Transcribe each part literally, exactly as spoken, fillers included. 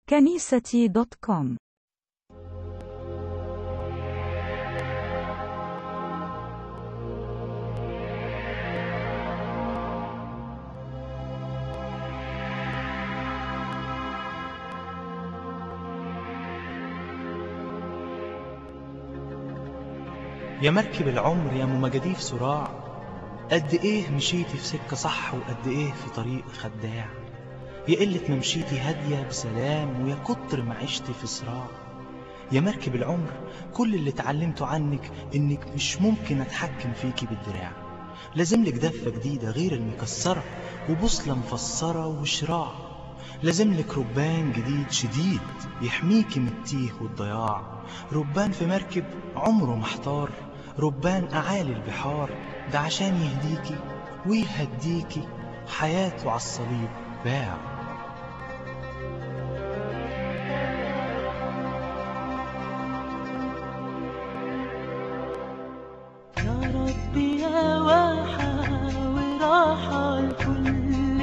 كنيستي دوت كوم. يا مركب العمر يا مجاديف صراع، قد ايه مشيتي في سكة صح وقد ايه في طريق خداع. يا قلة ما مشيتي هادية بسلام ويا كتر ما عشتي في صراع. يا مركب العمر كل اللي اتعلمته عنك انك مش ممكن اتحكم فيكي بالدراع. لازم لك دفة جديدة غير المكسرة وبوصلة مفسرة وشراع. لازم لك ربان جديد شديد يحميكي من التيه والضياع. ربان في مركب عمره محتار، ربان أعالي البحار، ده عشان يهديكي ويهديكي حياته عالصليب باع. يا ربي يا واحة وراحة لكل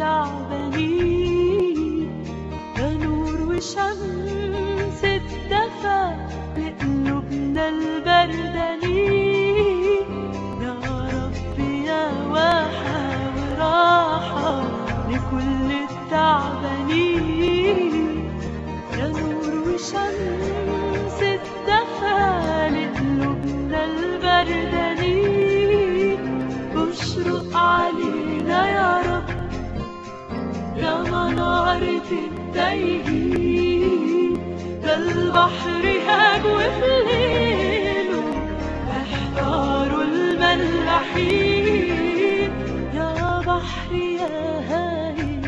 التعبانين، يا نور وشمس الدفا لقلوبنا البردانين. يا ربي يا واحة وراحة لكل التعبانين، يا نور وشمس الدفا لقلوبنا البردانين. اشرق علينا يا رب يا منارة التايهين، ده البحر هاج وفي ليله احتاروا الملاحين. يا بحر يا هايل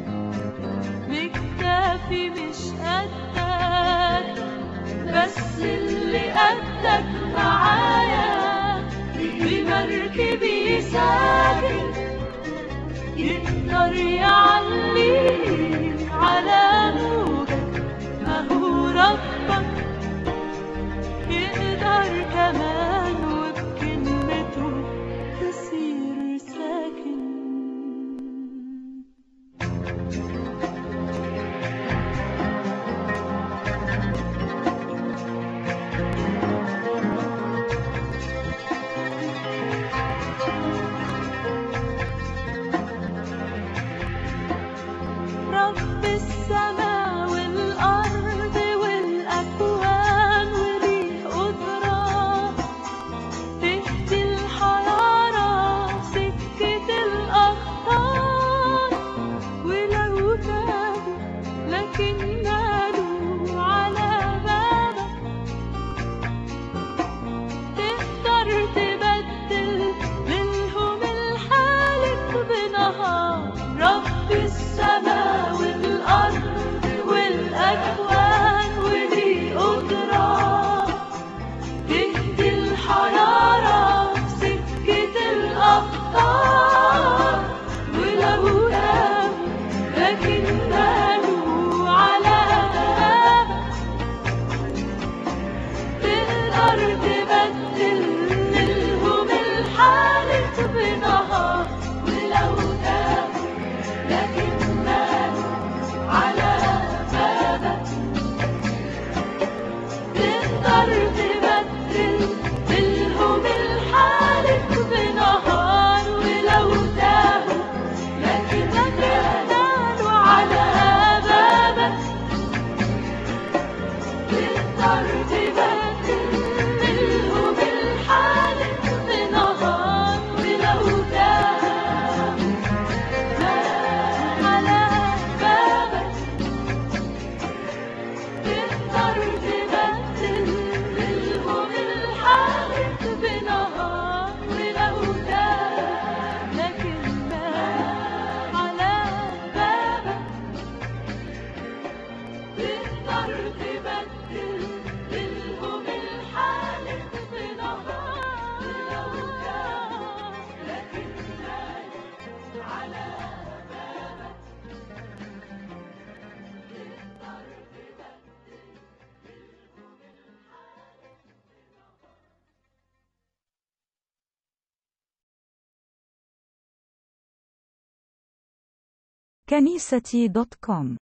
مكتافي مش قدك، بس اللي قدك معايا بمركبي ساكن، يقدر يعليك على موجك ما هو ربك، يقدر كمان وبكلمته تصير ساكن. رب السماء والأرض والأكوان وليه قدرة تهدي الحرارة سكة الأخطار. ولو تابوا لكن نادوا على بابك، تقدر تبدل منهم الحالك بنهار. رب السماء والأرض والأكوان وليه قدرة تهدي الحرارة سكة الأخطار. ولو تابوا لكن نادوا على بابك، تقدر تبدل منهم الحالك بنهار. ولو تابوا لكن نادوا على بابك، تقدر تبدل منهم الحالك بنهار. ولو تابوا لكن نادوا على بابك، تقدر تبدل منهم الحالك بنهار. ولو تابوا على بابك، تقدر تبدل منهم الحالك بنهار. ولو تابوا لكن نادوا على بابك، تقدر تبدل منهم الحالك بنهار. ولو تابوا لكن نادوا على بابك، تقدر تبدل منهم الحالك بنهار. كنيستي دوت كوم.